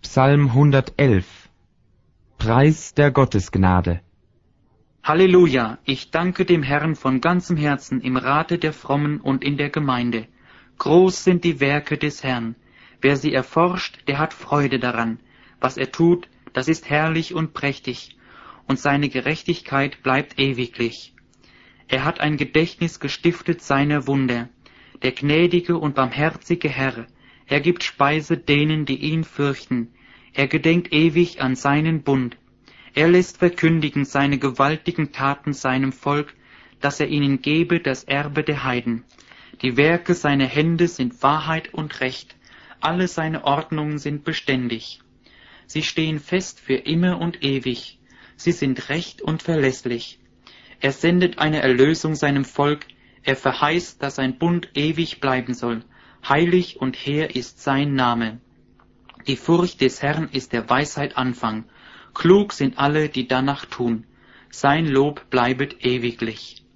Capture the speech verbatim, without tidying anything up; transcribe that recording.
Psalm hundertelf. Preis der Gottesgnade. Halleluja, ich danke dem Herrn von ganzem Herzen im Rate der Frommen und in der Gemeinde. Groß sind die Werke des Herrn. Wer sie erforscht, der hat Freude daran. Was er tut, das ist herrlich und prächtig, und seine Gerechtigkeit bleibt ewiglich. Er hat ein Gedächtnis gestiftet seiner Wunder. Der gnädige und barmherzige Herr, er gibt Speise denen, die ihn fürchten. Er gedenkt ewig an seinen Bund. Er lässt verkündigen seine gewaltigen Taten seinem Volk, dass er ihnen gebe das Erbe der Heiden. Die Werke seiner Hände sind Wahrheit und Recht, alle seine Ordnungen sind beständig. Sie stehen fest für immer und ewig, sie sind recht und verlässlich. Er sendet eine Erlösung seinem Volk, er verheißt, dass sein Bund ewig bleiben soll. Heilig und hehr ist sein Name. Die Furcht des Herrn ist der Weisheit Anfang. Klug sind alle, die danach tun. Sein Lob bleibet ewiglich.